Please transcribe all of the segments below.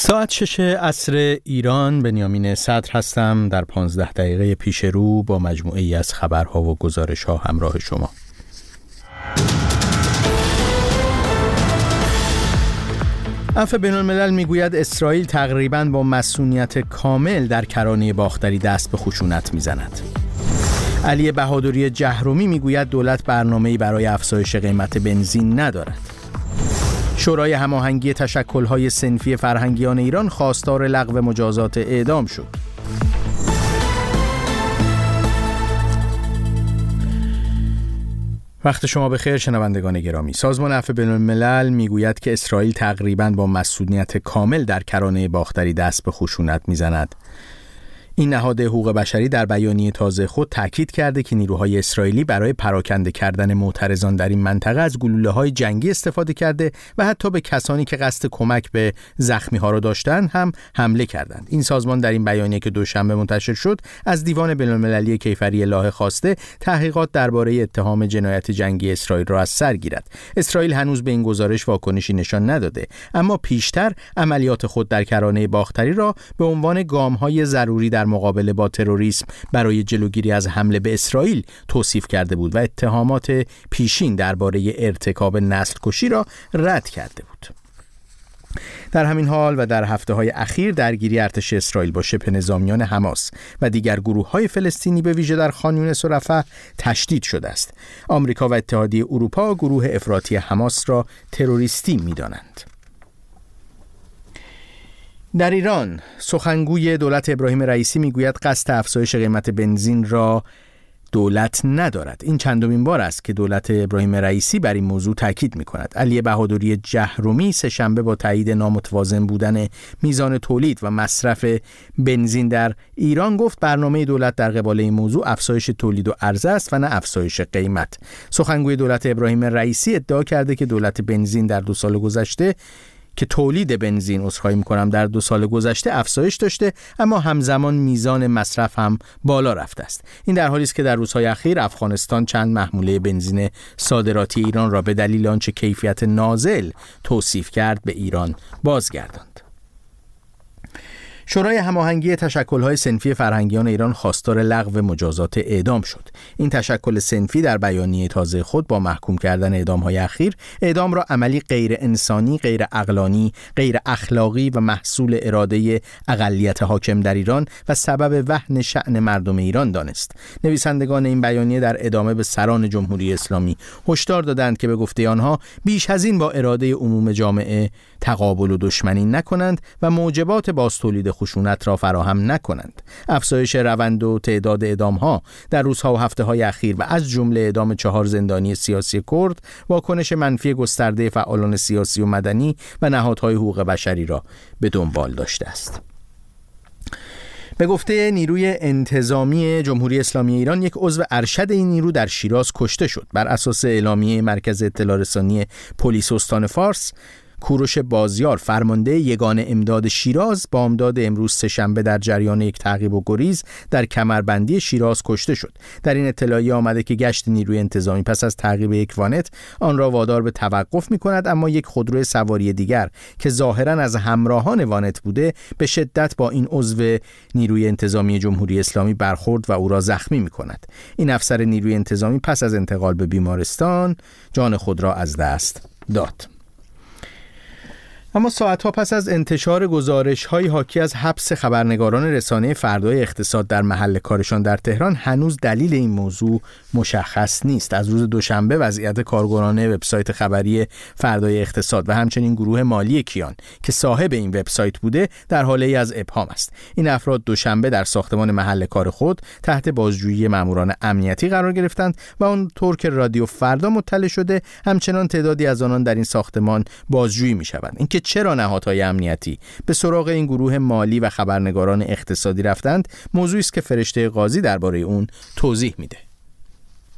ساعت 6 عصر ایران. بنیامین صدر هستم. در 15 دقیقه پیش رو با مجموعه‌ای از خبرها و گزارش‌ها همراه شما. عفو بین‌الملل میگوید اسرائیل تقریباً با مسئولیت کامل در کرانه باختری دست به خشونت میزند. علی بهادری جهرومی میگوید دولت برنامه‌ای برای افزایش قیمت بنزین ندارد. شورای هماهنگی تشکل‌های صنفی فرهنگیان ایران خواستار لغو مجازات اعدام شد. وقت شما بخیر شنوندگان گرامی. سازمان عفو بین‌الملل میگوید که اسرائیل تقریباً با مسئولیت کامل در کرانه باختری دست به خشونت میزند. این نهاد حقوق بشری در بیانیه تازه خود تاکید کرده که نیروهای اسرائیلی برای پراکنده کردن معترضان در این منطقه از گلوله‌های جنگی استفاده کرده و حتی به کسانی که قصد کمک به زخمی‌ها را داشتند هم حمله کردند. این سازمان در این بیانیه که دوشنبه منتشر شد از دیوان بین‌المللی کیفری لاهه خواسته تحقیقات درباره اتهام جنایت جنگی اسرائیل را از سر گیرد. اسرائیل هنوز به این گزارش واکنشی نشان نداده، اما پیشتر عملیات خود در کرانه باختری را به عنوان گام‌های ضروری در مقابله با تروریسم برای جلوگیری از حمله به اسرائیل توصیف کرده بود و اتهامات پیشین درباره ارتکاب نسل‌کشی را رد کرده بود. در همین حال و در هفته‌های اخیر درگیری ارتش اسرائیل با شبه نظامیان حماس و دیگر گروه‌های فلسطینی به ویژه در خان یونس و رفح تشدید شده است. آمریکا و اتحادیه اروپا گروه افراطی حماس را تروریستی می‌دانند. در ایران سخنگوی دولت ابراهیم رئیسی میگوید قصد افزایش قیمت بنزین را دولت ندارد. این چندمین بار است که دولت ابراهیم رئیسی بر این موضوع تاکید می‌کند. علی بهادری جهرومی سه‌شنبه با تایید نامتوازن بودن میزان تولید و مصرف بنزین در ایران گفت برنامه دولت در قبال این موضوع افزایش تولید و عرضه است و نه افزایش قیمت. سخنگوی دولت ابراهیم رئیسی ادعا کرده که دولت بنزین در 2 سال گذشته که تولید بنزین در 2 سال گذشته افزایش داشته، اما همزمان میزان مصرف هم بالا رفته است. این در حالی است که در روزهای اخیر افغانستان چند محموله بنزین صادراتی ایران را به دلیل آنچه کیفیت نازل توصیف کرد به ایران بازگرداند. شورای هماهنگی تشکل‌های صنفی فرهنگیان ایران خواستار لغو مجازات اعدام شد. این تشکل صنفی در بیانیه تازه خود با محکوم کردن اعدام‌های اخیر، اعدام را عملی غیر انسانی، غیر عقلانی، غیر اخلاقی و محصول اراده اقلیت حاکم در ایران و سبب وهن شأن مردم ایران دانست. نویسندگان این بیانیه در ادامه به سران جمهوری اسلامی هشدار دادند که به گفته آنها بیش از این با اراده عموم جامعه تقابل و دشمنی نکنند و موجبات بازتولید خشونت را فراهم نکنند. افزایش روند و تعداد اعدام‌ها در روزها و هفته‌های اخیر و از جمله اعدام 4 زندانی سیاسی کرد واکنش منفی گسترده فعالان سیاسی و مدنی و نهادهای حقوق بشری را به دنبال داشته است. به گفته نیروی انتظامی جمهوری اسلامی ایران، یک عضو ارشد این نیرو در شیراز کشته شد. بر اساس اعلامیه مرکز اطلاع رسانی پلیس استان فارس، کوروش بازیار فرمانده یگان امداد شیراز بامداد امروز سه‌شنبه در جریان یک تعقیب و گریز در کمربندی شیراز کشته شد. در این اطلاعیه آمده که گشت نیروی انتظامی پس از تعقیب یک وانت آن را وادار به توقف می‌کند، اما یک خودرو سواری دیگر که ظاهراً از همراهان وانت بوده به شدت با این عضو نیروی انتظامی جمهوری اسلامی برخورد و او را زخمی می‌کند. این افسر نیروی انتظامی پس از انتقال به بیمارستان جان خود را از دست داد. اما ساعتها پس از انتشار گزارش‌های حاکی از حبس خبرنگاران رسانه فردای اقتصاد در محل کارشان در تهران، هنوز دلیل این موضوع مشخص نیست. از روز دوشنبه وضعیت کارگران وبسایت خبری فردای اقتصاد و همچنین گروه مالی کیان که صاحب این وبسایت بوده در حاله از ابهام است. این افراد دوشنبه در ساختمان محل کار خود تحت بازجویی ماموران امنیتی قرار گرفتند و آنطور که رادیو فردا مطلع شده همچنان تعدادی از آنان در این ساختمان بازجویی می‌شوند. اینکه چرا نهادهای امنیتی به سراغ این گروه مالی و خبرنگاران اقتصادی رفتند، موضوعی است که فرشته قاضی درباره اون توضیح میده.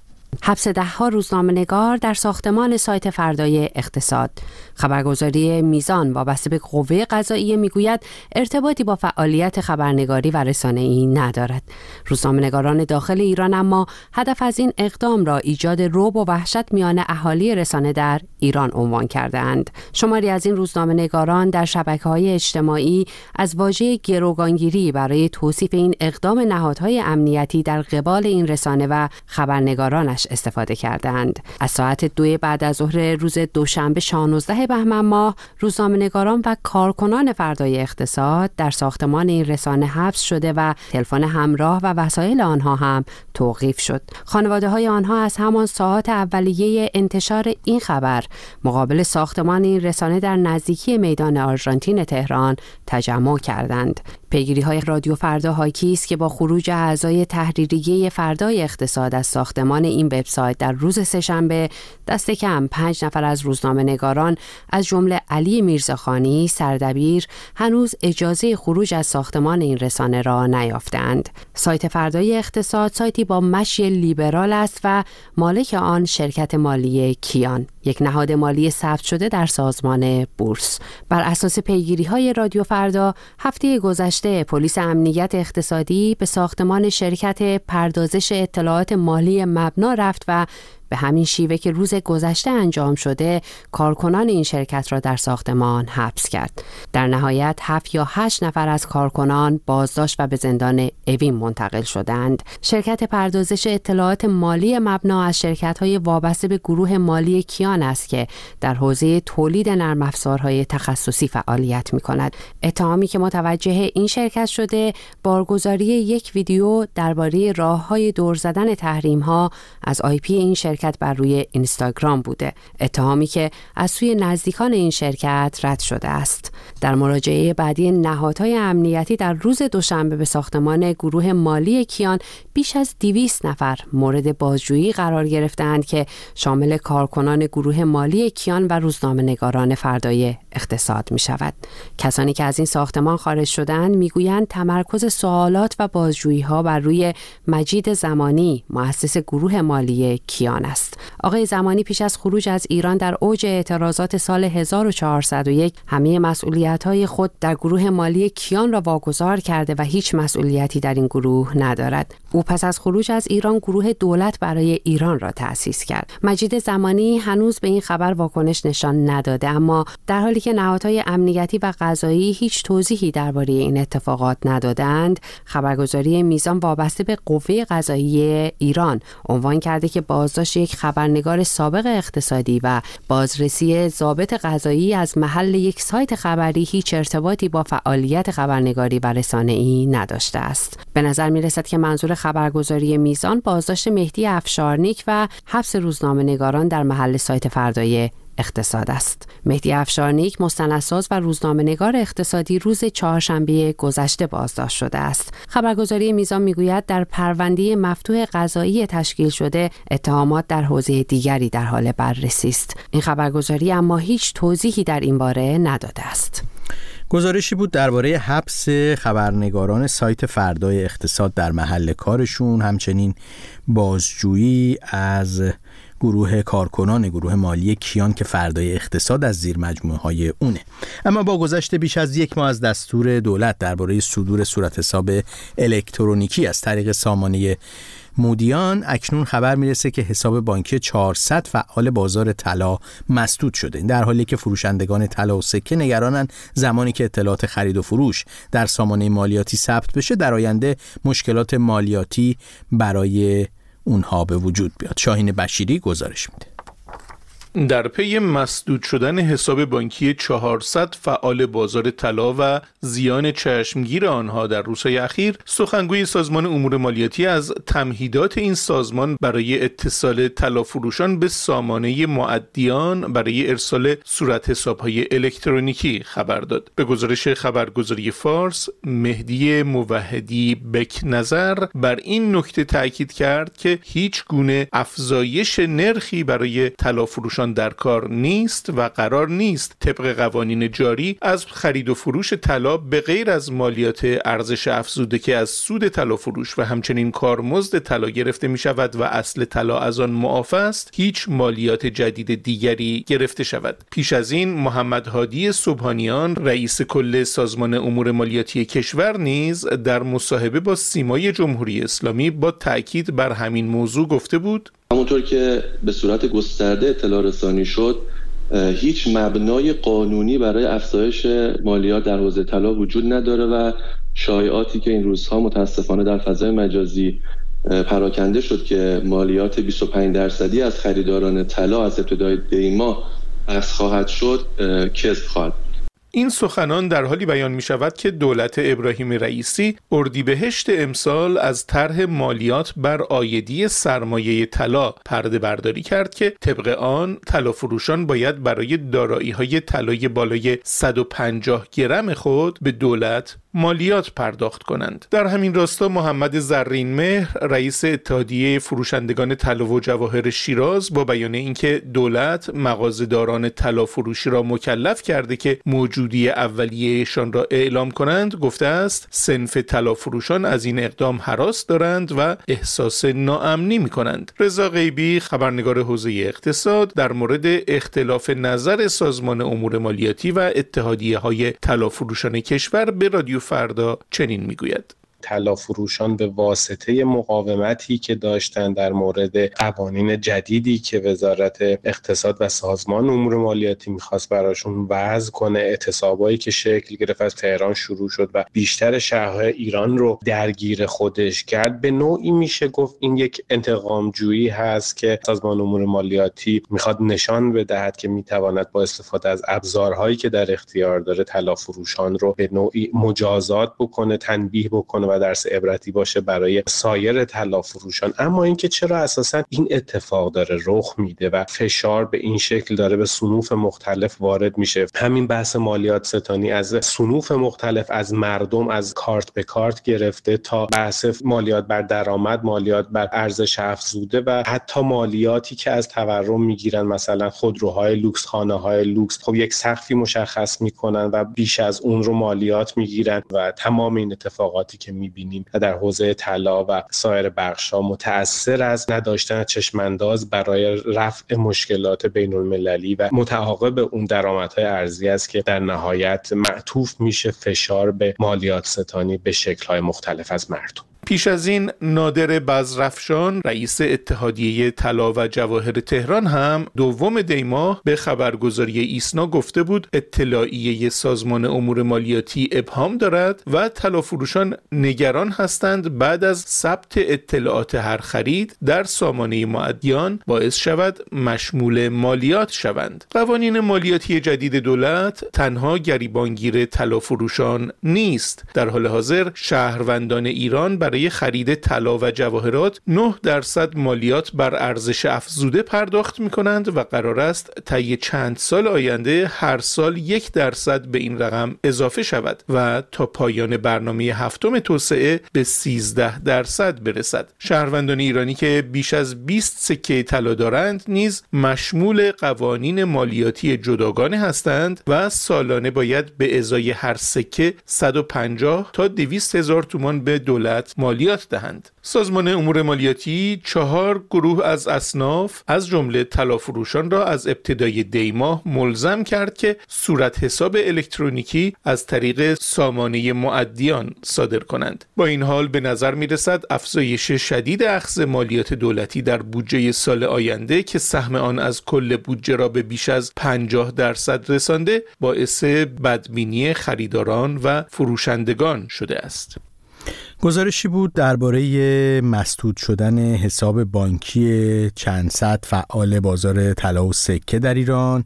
حبس 10 روزنامه‌نگار در ساختمان سایت فردای اقتصاد. خبرگزاری میزان وابسته به قوه قضاییه میگوید ارتباطی با فعالیت خبرنگاری و رسانه‌ای ندارد. روزنامه‌نگاران داخل ایران اما هدف از این اقدام را ایجاد رعب و وحشت میان اهالی رسانه در ایران عنوان کرده‌اند. شماری از این روزنامه‌نگاران در شبکه‌های اجتماعی از واژه گروگانگیری برای توصیف این اقدام نهادهای امنیتی در قبال این رسانه و خبرنگارانش استفاده کردند. از ساعت 2 بعد از ظهر روز دوشنبه 16 بهمن ماه روزنامه‌نگاران و کارکنان فردای اقتصاد در ساختمان این رسانه حبس شده و تلفن همراه و وسایل آنها هم توقیف شد. خانواده‌های آنها از همان ساعات اولیه انتشار این خبر مقابل ساختمان این رسانه در نزدیکی میدان آرژانتین تهران تجمع کردند. پیگیری‌های رادیو فردا حاکی است که با خروج اعضای تحریریه فردای اقتصاد از ساختمان این وبسایت در روز سه‌شنبه دست کم 5 نفر از روزنامه‌نگاران از جمله علی میرزاخانی سردبیر هنوز اجازه خروج از ساختمان این رسانه را نیافتند. سایت فردای اقتصاد سایتی با مشی لیبرال است و مالک آن شرکت مالی کیان، یک نهاد مالی ثبت شده در سازمان بورس. بر اساس پیگیری‌های رادیو فردا هفته گذشته پلیس امنیت اقتصادی به ساختمان شرکت پردازش اطلاعات مالی مبنا رفت و به همین شیوه که روز گذشته انجام شده کارکنان این شرکت را در ساختمان حبس کرد. در نهایت 7 یا 8 نفر از کارکنان بازداشت و به زندان اوین منتقل شدند. شرکت پردازش اطلاعات مالی مبنا از شرکت‌های وابسته به گروه مالی کیان است که در حوزه تولید نرم افزارهای تخصصی فعالیت می‌کند. اتهامی که متوجه این شرکت شده بارگذاری یک ویدیو درباره راه‌های دور زدن تحریم‌ها از IP این شرکت بر روی اینستاگرام بوده. اتهامی که از سوی نزدیکان این شرکت رد شده است. در مراجعه بعدی نهادهای امنیتی در روز دوشنبه به ساختمان گروه مالی کیان بیش از 200 نفر مورد بازجویی قرار گرفتند که شامل کارکنان گروه مالی کیان و روزنامه‌نگاران فردای اقتصاد می شود. کسانی که از این ساختمان خارج شدند میگویند تمرکز سوالات و بازجویی ها بر روی مجید زمانی مؤسس گروه مالی کیان است. آقای زمانی پیش از خروج از ایران در اوج اعتراضات سال 1401 همه مسئولیت‌های خود در گروه مالی کیان را واگذار کرده و هیچ مسئولیتی در این گروه ندارد. او پس از خروج از ایران گروه دولت برای ایران را تأسیس کرد. مجید زمانی هنوز به این خبر واکنش نشان نداده، اما در حالی که نهادهای امنیتی و قضایی هیچ توضیحی درباره این اتفاقات ندادند، خبرگزاری میزان وابسته به قوه قضایی ایران عنوان کرده که بازداشت یک خبرنگار سابق اقتصادی و بازرسی ضابط قضایی از محل یک سایت خبری هیچ ارتباطی با فعالیت خبرنگاری و رسانه‌ای نداشته است. به نظر می‌رسد که منظور خبرگزاری میزان بازداشت مهدی افشارنیک و حبس روزنامه‌نگاران در محل سایت فردای اقتصاد است. مهدی افشارنیک مستندساز و روزنامه‌نگار اقتصادی روز چهارشنبه گذشته بازداشت شده است. خبرگزاری میزان میگوید در پرونده مفتوح قضایی تشکیل شده اتهامات در حوزه دیگری در حال بررسی است. این خبرگزاری اما هیچ توضیحی در این باره نداده است. گزارشی بود درباره حبس خبرنگاران سایت فردای اقتصاد در محل کارشون، همچنین بازجویی از گروه کارکنان گروه مالی کیان که فردای اقتصاد از زیر مجموعه های اونه. اما با گذشت بیش از 1 ماه از دستور دولت درباره صدور صورت حساب الکترونیکی از طریق سامانه مودیان، اکنون خبر میرسه که حساب بانکی 400 فعال بازار طلا مسدود شده. در حالی که فروشندگان طلا و سکه نگرانن زمانی که اطلاعات خرید و فروش در سامانه مالیاتی ثبت بشه در آینده مشکلات مالیاتی برای اونها به وجود بیاد. شاهین بشیری گزارش میده. در پی مسدود شدن حساب بانکی 400 فعال بازار طلا و زیان چشمگیر آنها در روزهای اخیر، سخنگوی سازمان امور مالیاتی از تمهیدات این سازمان برای اتصال طلا فروشان به سامانه معدیان برای ارسال صورت حساب‌های الکترونیکی خبر داد. به گزارش خبرگزاری فارس، مهدی موحدی بک نظر بر این نکته تاکید کرد که هیچ گونه افزایش نرخی برای طلا فروشان فروشان در کار نیست و قرار نیست طبق قوانین جاری از خرید و فروش طلا به غیر از مالیات ارزش افزوده که از سود طلا فروش و همچنین کارمزد طلا گرفته می شود و اصل طلا از آن معاف است، هیچ مالیات جدید دیگری گرفته شود. پیش از این محمد هادی سبحانیان رئیس کل سازمان امور مالیاتی کشور نیز در مصاحبه با سیمای جمهوری اسلامی با تأکید بر همین موضوع گفته بود: همونطور که به صورت گسترده اطلاع رسانی شد، هیچ مبنای قانونی برای افزایش مالیات در حوزه طلا وجود نداره و شایعاتی که این روزها متاسفانه در فضای مجازی پراکنده شد که مالیات 25% از خریداران طلا از ابتدای دی ماه اخذ خواهد شد، کذب خواهد. این سخنان در حالی بیان می شود که دولت ابراهیم رئیسی اردیبهشت امسال از طرح مالیات بر عایدی سرمایه طلا پرده برداری کرد که طبق آن طلافروشان باید برای دارایی‌های طلای بالای 150 گرم خود به دولت مالیات پرداخت کنند. در همین راستا محمد زرین مهر رئیس اتحادیه فروشندگان طلا و جواهر شیراز با بیان اینکه دولت مغازه‌داران طلا فروشی را مکلف کرده که موجودی اولیه‌شان را اعلام کنند گفته است صنف طلا فروشان از این اقدام هراس دارند و احساس ناامنی می‌کنند. رضا غیبی خبرنگار حوزه اقتصاد در مورد اختلاف نظر سازمان امور مالیاتی و اتحادیه‌های طلا فروشان کشور به رادیو فردا چنین میگوید: طلافروشان به واسطه مقاومتی که داشتن در مورد قوانین جدیدی که وزارت اقتصاد و سازمان امور مالیاتی میخواست براشون وضع کنه، اعتصابایی که شکل گرفت از تهران شروع شد و بیشتر شهرهای ایران رو درگیر خودش کرد، به نوعی میشه گفت این یک انتقام جویی هست که سازمان امور مالیاتی میخواد نشان بدهد که میتواند با استفاده از ابزارهایی که در اختیار داره طلافروشان رو به نوعی مجازات بکنه، تنبیه بکنه و درس عبرتی باشه برای سایر طلافروشان. اما اینکه چرا اساساً این اتفاق داره رخ میده و فشار به این شکل داره به صنوف مختلف وارد میشه، همین بحث مالیات ستانی از صنوف مختلف، از مردم، از کارت به کارت گرفته تا بحث مالیات بر درآمد، مالیات بر ارزش افزوده و حتی مالیاتی که از تورم میگیرن، مثلا خودروهای لوکس، خانه‌های لوکس، خب یک سقفی مشخص میکنن و بیش از اون رو مالیات میگیرن و تمام این اتفاقاتی که میبینیم در حوزه طلا و سایر بخش‌ها متأثر از نداشتن چشمانداز برای رفع مشکلات بین‌المللی و متعاقب اون درآمدهای ارزی است که در نهایت معطوف میشه فشار به مالیات ستانی به شکل‌های مختلف از مردم. پیش از این نادر بزرافشان رئیس اتحادیه طلا و جواهر تهران هم دوم دی ماه به خبرگزاری ایسنا گفته بود اطلاعیه سازمان امور مالیاتی ابهام دارد و طلافروشان نگران هستند بعد از ثبت اطلاعات هر خرید در سامانه معدیان باعث شود مشمول مالیات شوند. قوانین مالیاتی جدید دولت تنها گریبانگیر طلافروشان نیست. در حال حاضر شهروندان ایران برای خرید طلا و جواهرات 9% مالیات بر ارزش افزوده پرداخت می‌کنند و قرار است طی چند سال آینده هر سال 1% به این رقم اضافه شود و تا پایان برنامه هفتم توسعه به 13% برسد. شهروندان ایرانی که بیش از 20 سکه طلا دارند نیز مشمول قوانین مالیاتی جداگانه هستند و سالانه باید به ازای هر سکه 150 تا 200 هزار تومان به دولت مالیات دهند. سازمان امور مالیاتی 4 گروه از اصناف از جمله طلافروشان را از ابتدای دی ماه ملزم کرد که صورت حساب الکترونیکی از طریق سامانه معدیان صادر کنند. با این حال به نظر می رسد افزایش شدید اخذ مالیات دولتی در بودجه سال آینده که سهم آن از کل بودجه را به بیش از 50% رسانده باعث بدبینی خریداران و فروشندگان شده است. گزارشی بود درباره مسدود شدن حساب بانکی چند صد فعال بازار طلا و سکه در ایران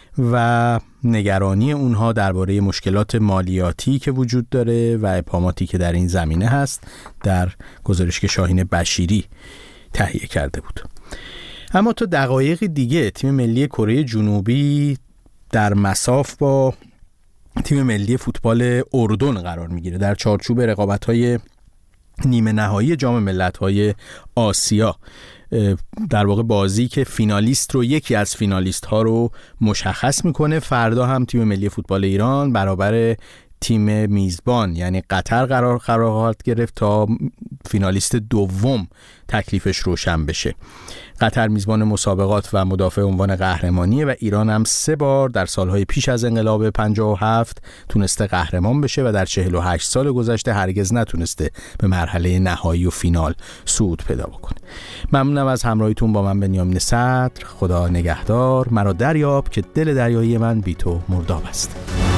و نگرانی اونها درباره مشکلات مالیاتی که وجود داره و ابهاماتی که در این زمینه هست در گزارش که شاهین بشیری تهیه کرده بود. اما تا دقایق دیگه تیم ملی کره جنوبی در مصاف با تیم ملی فوتبال اردن قرار میگیره در چارچوب رقابت‌های نیمه نهایی جام ملت‌های آسیا. در واقع بازی که فینالیست رو، یکی از فینالیست ها رو مشخص میکنه. فردا هم تیم ملی فوتبال ایران برابر تیم میزبان یعنی قطر قرار خواهد گرفت تا فینالیست دوم تکلیفش روشن بشه. قطر میزبان مسابقات و مدافع عنوان قهرمانیه و ایران هم 3 بار در سالهای پیش از انقلاب 57 تونسته قهرمان بشه و در 48 سال گذشته هرگز نتونسته به مرحله نهایی و فینال صعود پیدا بکنه. ممنونم از همراهیتون با من بنیامین صدر. خدا نگهدار. مرا دریاب که دل دریایی من بی تو مرداب است.